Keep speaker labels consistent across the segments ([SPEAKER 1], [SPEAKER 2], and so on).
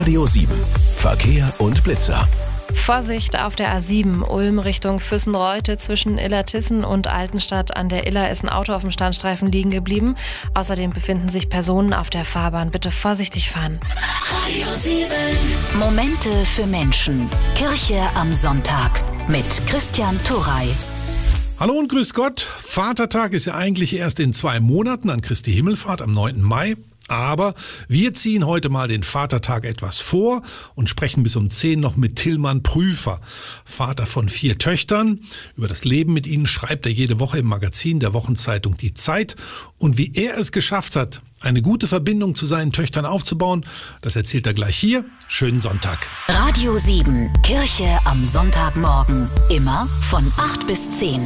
[SPEAKER 1] Radio 7. Verkehr und Blitzer.
[SPEAKER 2] Vorsicht auf der A7 Ulm Richtung Füssen-Reute zwischen Illertissen und Altenstadt an der Iller ist ein Auto auf dem Standstreifen liegen geblieben. Außerdem befinden sich Personen auf der Fahrbahn. Bitte vorsichtig fahren.
[SPEAKER 3] Radio 7. Momente für Menschen. Kirche am Sonntag mit Christian Turrey.
[SPEAKER 4] Hallo und grüß Gott. Vatertag ist ja eigentlich erst in 2 Monaten an Christi Himmelfahrt am 9. Mai. Aber wir ziehen heute mal den Vatertag etwas vor und sprechen bis um 10 noch mit Tillmann Prüfer, Vater von 4 Töchtern. Über das Leben mit ihnen schreibt er jede Woche im Magazin der Wochenzeitung Die Zeit. Und wie er es geschafft hat, eine gute Verbindung zu seinen Töchtern aufzubauen, das erzählt er gleich hier. Schönen Sonntag.
[SPEAKER 3] Radio 7, Kirche am Sonntagmorgen. Immer von 8 bis 10.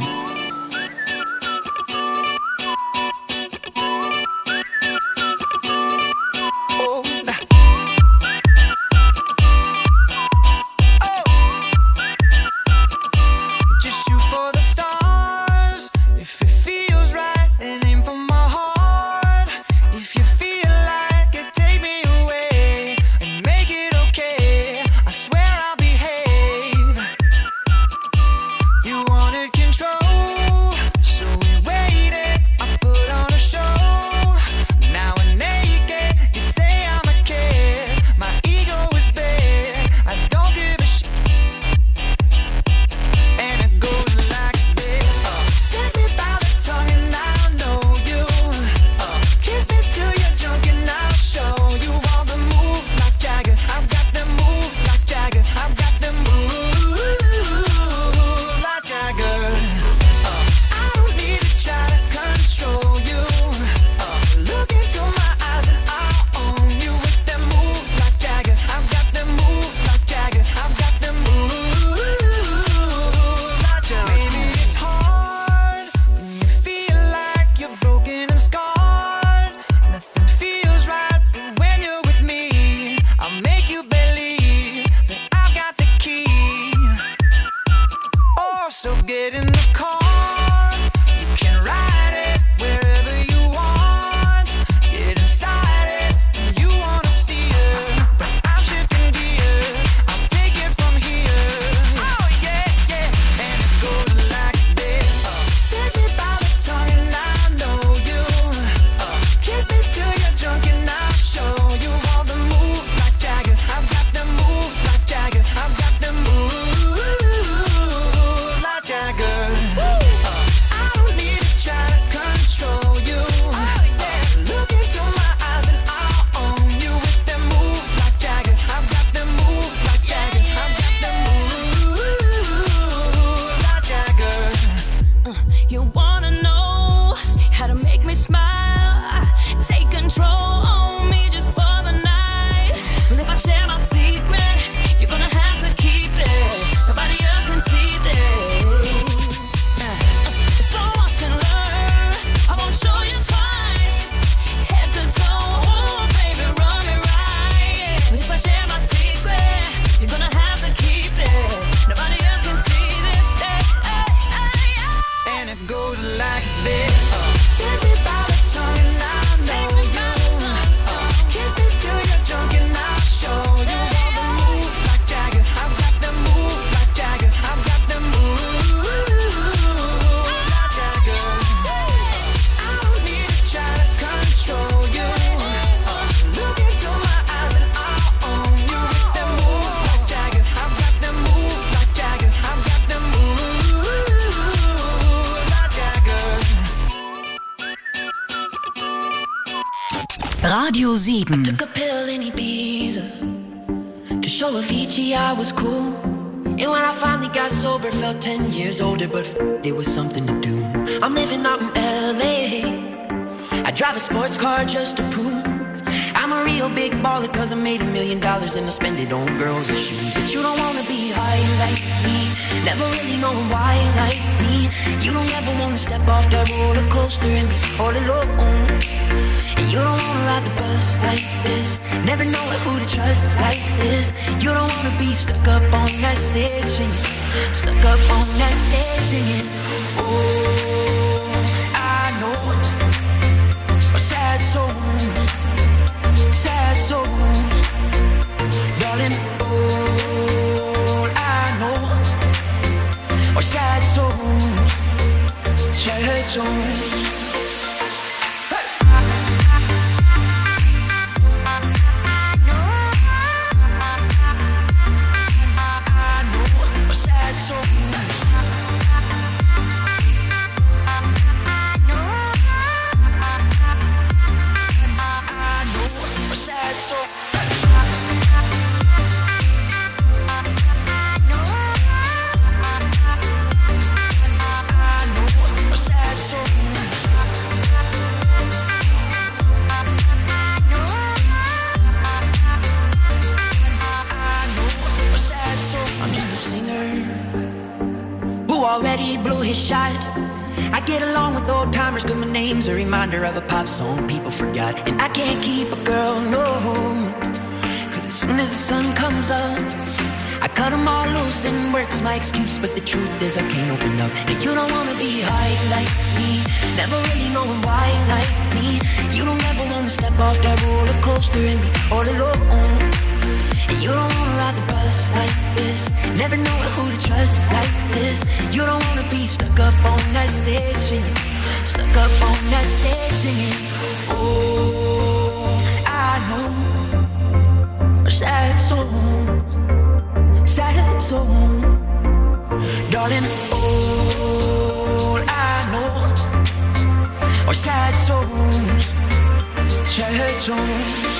[SPEAKER 3] Radio 7.
[SPEAKER 5] I took a pill in Ibiza to show Avicii I was cool. And when I finally got sober, felt 10 years older, but it was something to do. I'm living out in LA. I drive a sports car just to prove I'm a real big baller, cause I made $1 million and I spend it on girls and shoes. But you don't wanna be high like me, never really knowing why like me. You don't ever wanna step off that roller coaster and be all alone. And you don't wanna ride the bus like this, never know who to trust like this. You don't wanna be stuck up on that stage singing, stuck up on that stage singing. Oh, I know a sad soul, sad souls songs.
[SPEAKER 6] Already blew his shot. I get along with old timers, cause my name's a reminder of a pop song people forgot. And I can't keep a girl, no, cause as soon as the sun comes up, I cut them all loose and work's my excuse. But the truth is I can't open up. And you don't wanna be high like me, never really knowing why like me. You don't ever wanna step off that roller coaster and be all alone. And you don't wanna ride the bus like this, never know who to trust like this. You don't wanna be stuck up on that stage singing, stuck up on that stage singing. Oh, I know sad songs, sad songs, darling. All I know are sad songs, sad songs.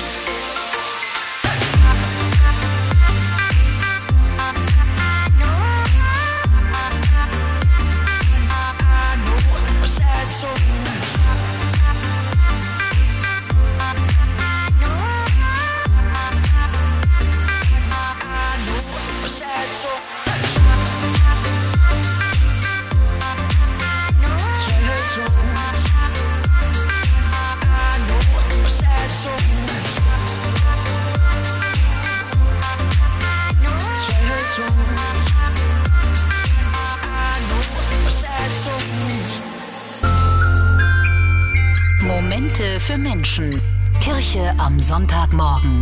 [SPEAKER 3] Momente für Menschen. Kirche am Sonntagmorgen.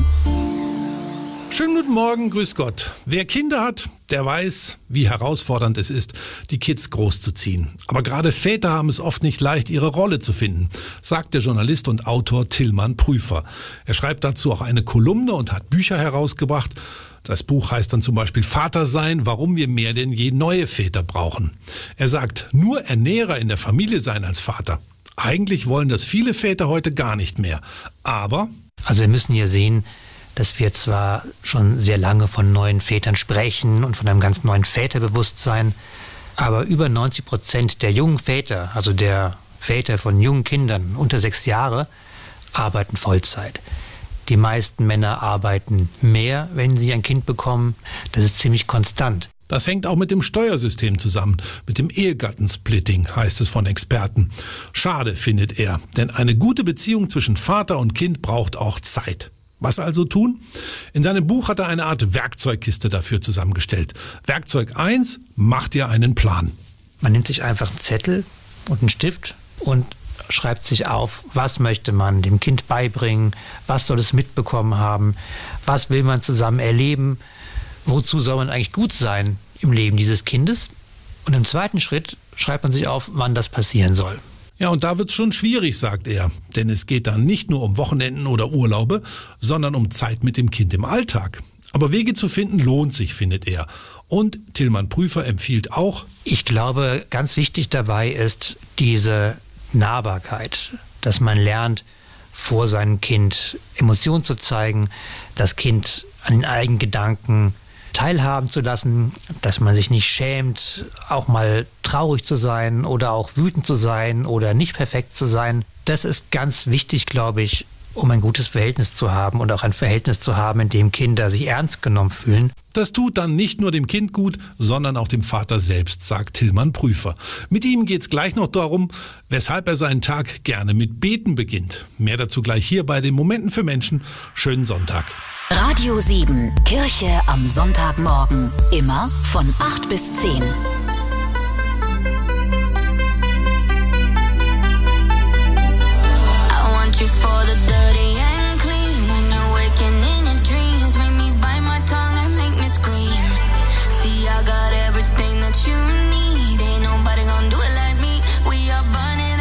[SPEAKER 4] Schönen guten Morgen, grüß Gott. Wer Kinder hat, der weiß, wie herausfordernd es ist, die Kids großzuziehen. Aber gerade Väter haben es oft nicht leicht, ihre Rolle zu finden, sagt der Journalist und Autor Tilman Prüfer. Er schreibt dazu auch eine Kolumne und hat Bücher herausgebracht. Das Buch heißt dann zum Beispiel Vater sein, warum wir mehr denn je neue Väter brauchen. Er sagt, nur Ernährer in der Familie sein als Vater. Eigentlich wollen das viele Väter heute gar nicht mehr. Aber...
[SPEAKER 7] Also wir müssen hier sehen, dass wir zwar schon sehr lange von neuen Vätern sprechen und von einem ganz neuen Väterbewusstsein, aber über 90% der jungen Väter, also der Väter von jungen Kindern unter 6 Jahre, arbeiten Vollzeit. Die meisten Männer arbeiten mehr, wenn sie ein Kind bekommen. Das ist ziemlich konstant.
[SPEAKER 4] Das hängt auch mit dem Steuersystem zusammen, mit dem Ehegattensplitting, heißt es von Experten. Schade, findet er, denn eine gute Beziehung zwischen Vater und Kind braucht auch Zeit. Was also tun? In seinem Buch hat er eine Art Werkzeugkiste dafür zusammengestellt. Werkzeug 1, mach dir einen Plan.
[SPEAKER 7] Man nimmt sich einfach einen Zettel und einen Stift und schreibt sich auf, was möchte man dem Kind beibringen, was soll es mitbekommen haben, was will man zusammen erleben, wozu soll man eigentlich gut sein im Leben dieses Kindes. Und im zweiten Schritt schreibt man sich auf, wann das passieren soll.
[SPEAKER 4] Ja, und da wird's schon schwierig, sagt er. Denn es geht dann nicht nur um Wochenenden oder Urlaube, sondern um Zeit mit dem Kind im Alltag. Aber Wege zu finden lohnt sich, findet er. Und Tilman Prüfer empfiehlt auch:
[SPEAKER 7] Ich glaube, ganz wichtig dabei ist diese Nahbarkeit, dass man lernt, vor seinem Kind Emotionen zu zeigen, das Kind an den eigenen Gedanken teilhaben zu lassen, dass man sich nicht schämt, auch mal traurig zu sein oder auch wütend zu sein oder nicht perfekt zu sein. Das ist ganz wichtig, glaube ich, um ein gutes Verhältnis zu haben und auch ein Verhältnis zu haben, in dem Kinder sich ernst genommen fühlen.
[SPEAKER 4] Das tut dann nicht nur dem Kind gut, sondern auch dem Vater selbst, sagt Tilman Prüfer. Mit ihm geht's gleich noch darum, weshalb er seinen Tag gerne mit Beten beginnt. Mehr dazu gleich hier bei den Momenten für Menschen. Schönen Sonntag.
[SPEAKER 3] Radio 7, Kirche am Sonntagmorgen. Immer von 8 bis 10.
[SPEAKER 8] You for the dirty and clean. When you're waking in your dreams, make me bite my tongue and make me scream. See, I got everything that you need. Ain't nobody gonna do it like me. We are burning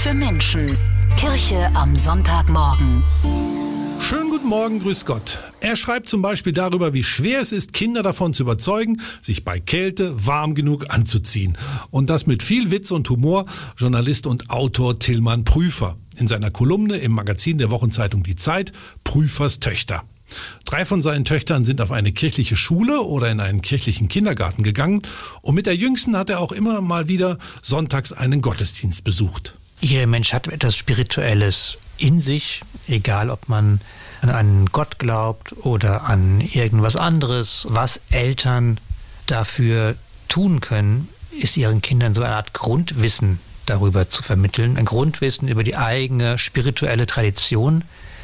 [SPEAKER 3] für Menschen. Kirche am Sonntagmorgen.
[SPEAKER 4] Schönen guten Morgen, grüß Gott. Er schreibt zum Beispiel darüber, wie schwer es ist, Kinder davon zu überzeugen, sich bei Kälte warm genug anzuziehen. Und das mit viel Witz und Humor, Journalist und Autor Tilman Prüfer. In seiner Kolumne im Magazin der Wochenzeitung Die Zeit, Prüfers Töchter. 3 von seinen Töchtern sind auf eine kirchliche Schule oder in einen kirchlichen Kindergarten gegangen. Und mit der Jüngsten hat er auch immer mal wieder sonntags einen Gottesdienst besucht.
[SPEAKER 7] Jeder Mensch hat etwas Spirituelles in sich, egal ob man an einen Gott glaubt oder an irgendwas anderes. Was Eltern dafür tun können, ist ihren Kindern so eine Art Grundwissen darüber zu vermitteln. Ein Grundwissen über die eigene spirituelle Tradition,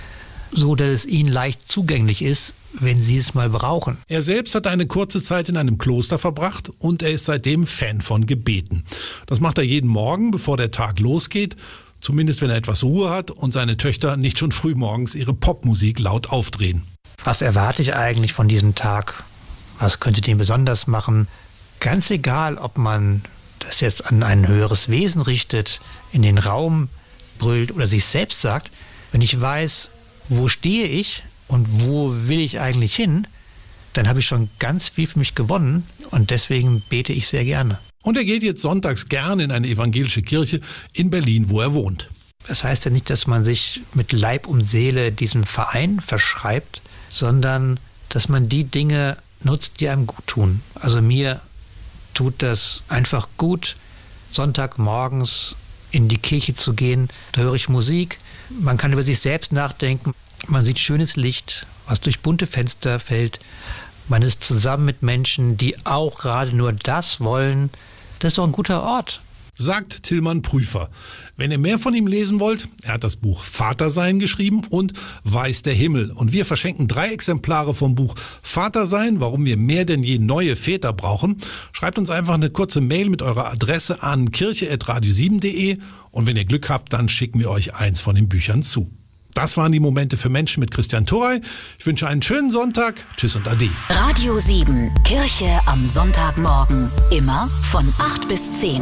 [SPEAKER 7] so dass es ihnen leicht zugänglich ist, wenn sie es mal brauchen.
[SPEAKER 4] Er selbst hat eine kurze Zeit in einem Kloster verbracht und er ist seitdem Fan von Gebeten. Das macht er jeden Morgen, bevor der Tag losgeht, zumindest wenn er etwas Ruhe hat und seine Töchter nicht schon früh morgens ihre Popmusik laut aufdrehen.
[SPEAKER 7] Was erwarte ich eigentlich von diesem Tag? Was könnte den besonders machen? Ganz egal, ob man das jetzt an ein höheres Wesen richtet, in den Raum brüllt oder sich selbst sagt, wenn ich weiß, wo stehe ich und wo will ich eigentlich hin, dann habe ich schon ganz viel für mich gewonnen und deswegen bete ich sehr gerne.
[SPEAKER 4] Und er geht jetzt sonntags gerne in eine evangelische Kirche in Berlin, wo er wohnt.
[SPEAKER 7] Das heißt ja nicht, dass man sich mit Leib und Seele diesem Verein verschreibt, sondern dass man die Dinge nutzt, die einem gut tun. Also mir tut das einfach gut, Sonntagmorgens in die Kirche zu gehen. Da höre ich Musik, man kann über sich selbst nachdenken, man sieht schönes Licht, was durch bunte Fenster fällt. Man ist zusammen mit Menschen, die auch gerade nur das wollen. Das ist doch ein guter Ort.
[SPEAKER 4] Sagt Tilman Prüfer. Wenn ihr mehr von ihm lesen wollt, er hat das Buch Vatersein geschrieben und Weiß der Himmel. Und wir verschenken 3 Exemplare vom Buch Vatersein, warum wir mehr denn je neue Väter brauchen. Schreibt uns einfach eine kurze Mail mit eurer Adresse an kirche@radio7.de und wenn ihr Glück habt, dann schicken wir euch eins von den Büchern zu. Das waren die Momente für Menschen mit Christian Thorey. Ich wünsche einen schönen Sonntag. Tschüss und Ade.
[SPEAKER 3] Radio 7, Kirche am Sonntagmorgen. Immer von 8 bis 10.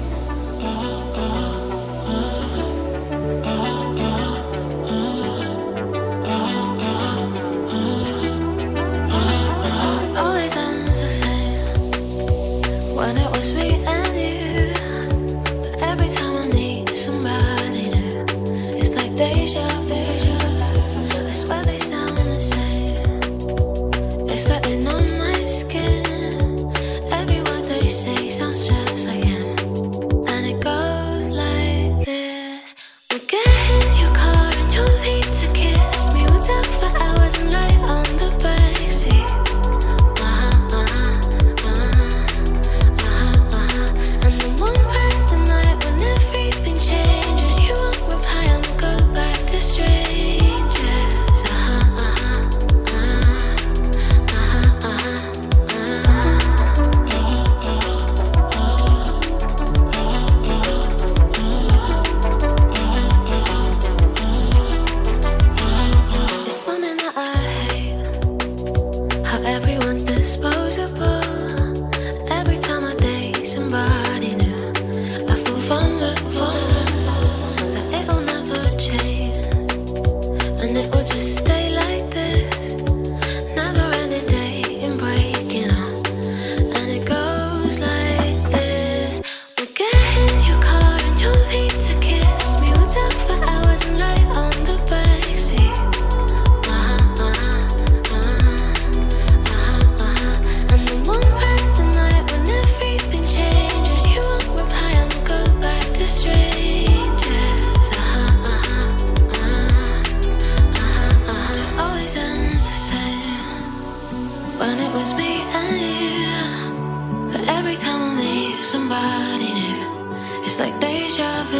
[SPEAKER 8] somebody new. It's like deja vu.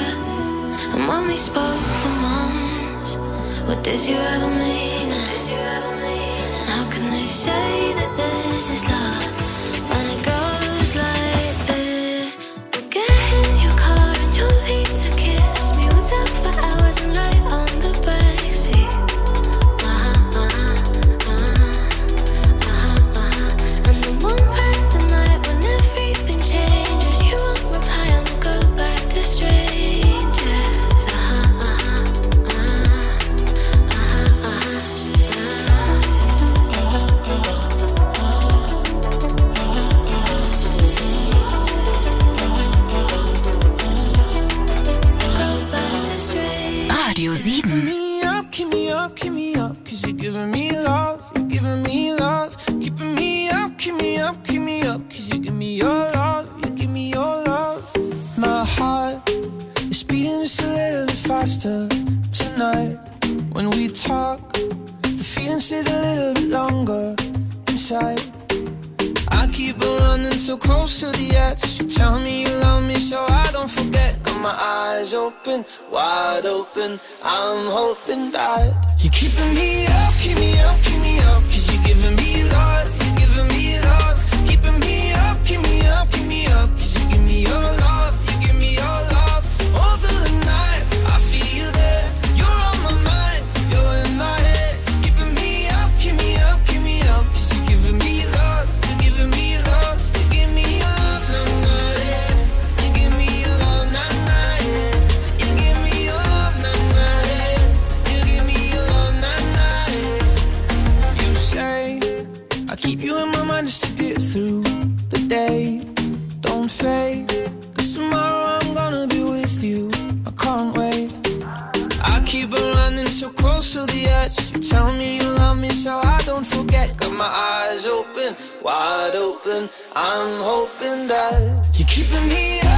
[SPEAKER 8] And when we spoke for months, what did you ever mean? And how can they say that this is love when it goes like this? We'll get in your car and you'll leave to kiss me. We'll talk for hours and lie on the backseat. And then one bright the night when everything changes, you won't reply and we'll go back to strangers.
[SPEAKER 3] Radio 7.
[SPEAKER 6] Keep me up, 'cause you're giving me love, you're giving me love. Keeping me up, 'cause you give me your love, you give me your love. My heart is beating just a little bit faster tonight. When we talk, the feeling stays a little bit longer inside. I keep on running so close to the edge. You tell me you love me so I don't forget. Got my eyes open, wide open. I'm hoping that you're keeping me up, 'cause you're giving me love, you're giving me love. Keeping me up, 'cause you give me your love, you give me your love. All through the night, I feel you there. You're on my mind, you're in my head. Keeping me up, 'cause you're giving me love, you're giving me love. You give me your love, nah, nah, yeah. You give me your love, nah, nah, yeah. You give me your love, nah, nah, yeah. You give me your love, nah, nah, yeah. You say I keep you in my mind just to get through the day. Don't fade, 'cause tomorrow I'm gonna be with you. I can't wait. I keep on running so close to the edge. You tell me you love me so I don't forget. Got my eyes open, wide open. I'm hoping that you're keeping me up,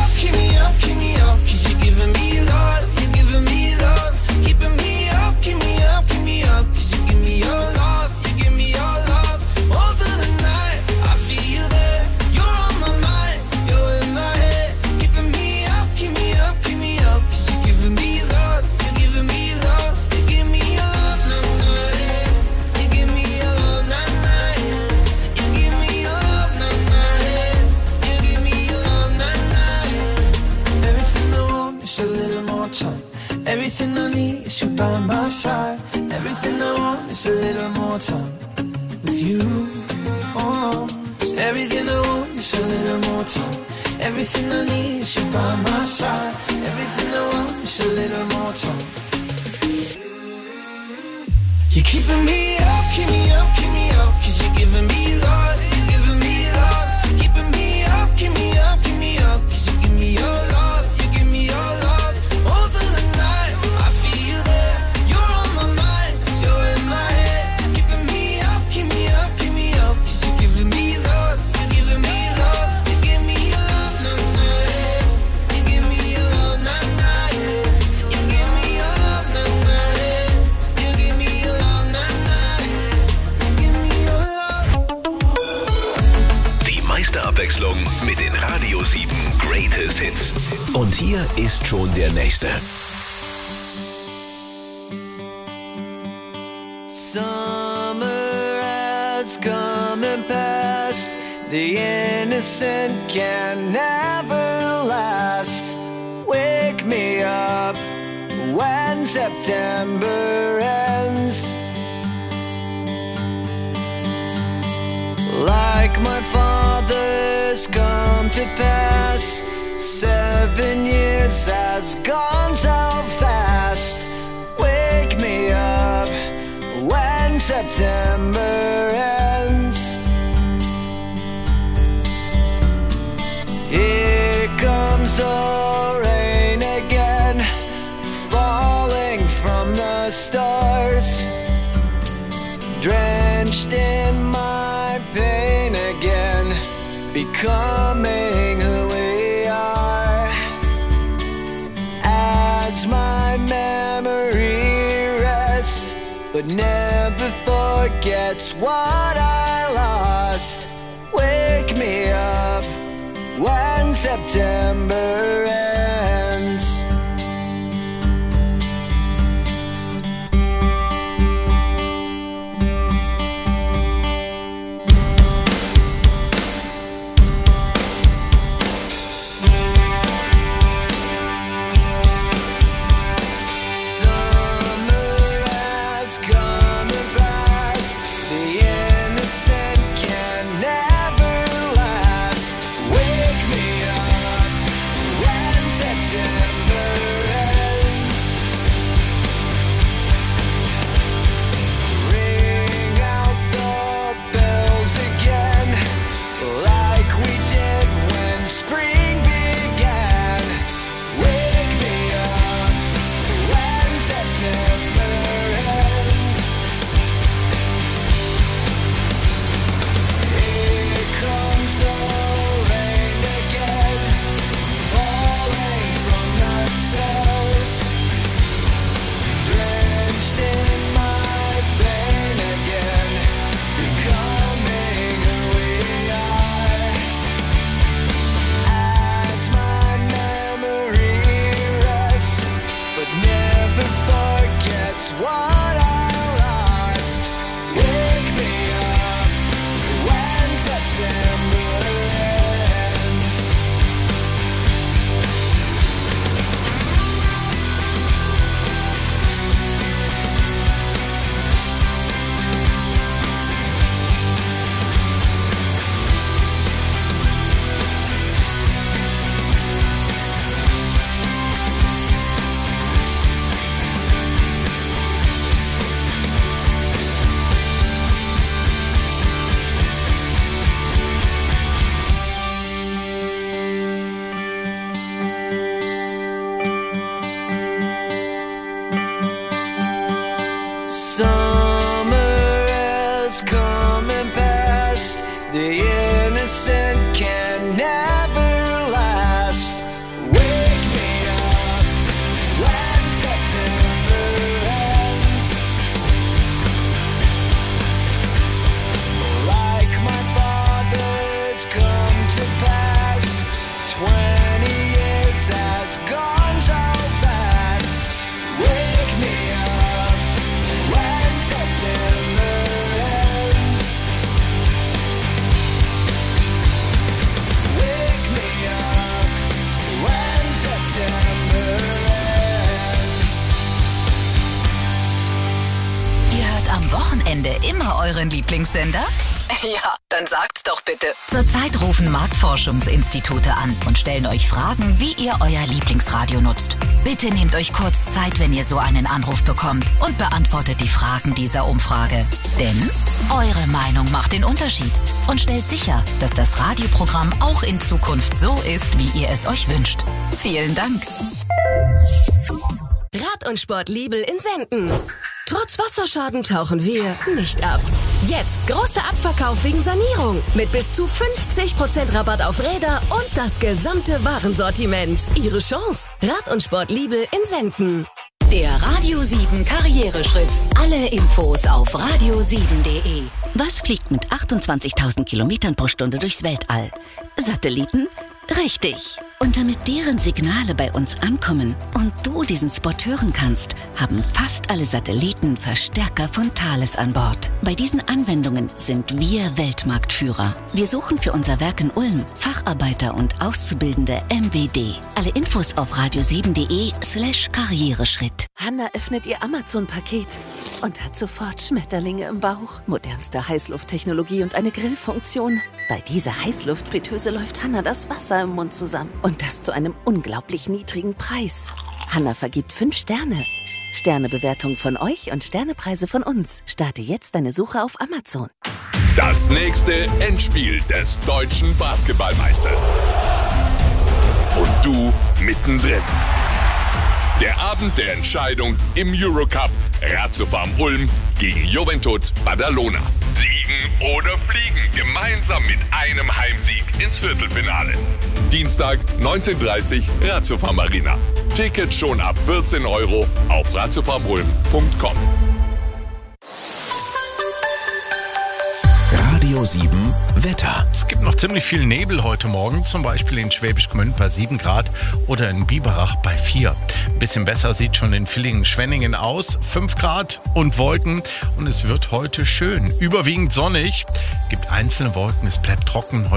[SPEAKER 6] 'cause you're giving me love, you're giving me love. Keeping me up, 'cause you give me your love, you give me your love. All through the night, I feel you there. You're on my mind, you're in my head. Keeping me up, 'cause you're giving me love, you're giving me love. You give me your love, nah, nah, yeah. You give me your love, nah, nah, yeah. You give me your love, nah, nah, yeah. You give me your love, nah, nah, yeah. Everything I want is a little more time. Everything I need is you by my side. Everything I want is a little more time with you. Oh, everything I want is a little more time. Everything I need is you by my side. Everything I want is a little more time. You're keeping me up, 'cause you're giving me love, you're giving me love. Keeping me up, 'cause you give me your love, you give me your love. All through the night, I feel you there. You're on my mind, 'cause you're in my head. Keeping me up, 'cause you're giving me love, you're giving me love. You give me your love, nah, nah, yeah. You give me your love, nah, nah, yeah. You give me your love, nah, nah, yeah. You give me your love, nah, nah, yeah. You give me your love.
[SPEAKER 1] Die Meisterabwechslung mit den Radio 7 Greatest Hits. Und hier ist schon der nächste.
[SPEAKER 6] Summer has come and passed. The innocent can never last. Wake me up when September ends. Like my father's come to pass. 7 years has gone so fast. Wake me up when September ends. Here comes the rain again, falling from the stars, drenched in my pain again, becoming who we are. As my memory rests, but never forgets what I lost. Wake me up when September ends. When lost what I lost. Wake me up when September ends. Summer has come and passed. The innocent can never last. Wake me up when September ends. Like my father's come to pass. 20 years has gone so fast. Wake me up when September ends. Wake me up when September ends.
[SPEAKER 3] Ihr hört am Wochenende immer euren Lieblingssender? Ja, dann sagt's doch bitte. Zurzeit rufen Marktforschungsinstitute an und stellen euch Fragen, wie ihr euer Lieblingsradio nutzt. Bitte nehmt euch kurz Zeit, wenn ihr so einen Anruf bekommt und beantwortet die Fragen dieser Umfrage. Denn eure Meinung macht den Unterschied und stellt sicher, dass das Radioprogramm auch in Zukunft so ist, wie ihr es euch wünscht. Vielen Dank.
[SPEAKER 9] Rad- und Sportliebel in Senden. Trotz Wasserschaden tauchen wir nicht ab. Jetzt großer Abverkauf wegen Sanierung mit bis zu 50% Rabatt auf Räder und das gesamte Warensortiment. Ihre Chance. Rad- und Sportliebel in Senden.
[SPEAKER 3] Der Radio 7 Karriereschritt. Alle Infos auf radio7.de.
[SPEAKER 10] Was fliegt mit 28.000 Kilometern pro Stunde durchs Weltall? Satelliten? Richtig. Und damit deren Signale bei uns ankommen und du diesen Spot hören kannst, haben fast alle Satelliten Verstärker von Thales an Bord. Bei diesen Anwendungen sind wir Weltmarktführer. Wir suchen für unser Werk in Ulm Facharbeiter und auszubildende MWD. Alle Infos auf radio7.de/Karriereschritt.
[SPEAKER 9] Hanna öffnet ihr Amazon-Paket und hat sofort Schmetterlinge im Bauch. Modernste Heißlufttechnologie und eine Grillfunktion. Bei dieser Heißluftfritteuse läuft Hanna das Wasser im Mund zusammen. Und das zu einem unglaublich niedrigen Preis. Hanna vergibt 5 Sterne. Sternebewertung von euch und Sternepreise von uns. Starte jetzt deine Suche auf Amazon.
[SPEAKER 1] Das nächste Endspiel des deutschen Basketballmeisters. Und du mittendrin. Der Abend der Entscheidung im Eurocup. Ratiofarm Ulm gegen Juventud Badalona. Siegen oder fliegen gemeinsam mit einem Heimsieg ins Viertelfinale. Dienstag 19:30 Ratiofarm Arena. Ticket schon ab 14 € auf ratiofarmulm.com.
[SPEAKER 11] Radio 7 Wetter.
[SPEAKER 4] Es gibt noch ziemlich viel Nebel heute Morgen, zum Beispiel in Schwäbisch Gmünd bei 7 Grad oder in Biberach bei 4. Ein bisschen besser sieht schon in Villingen-Schwenningen aus, 5 Grad und Wolken, und es wird heute schön. Überwiegend sonnig, gibt einzelne Wolken, es bleibt trocken.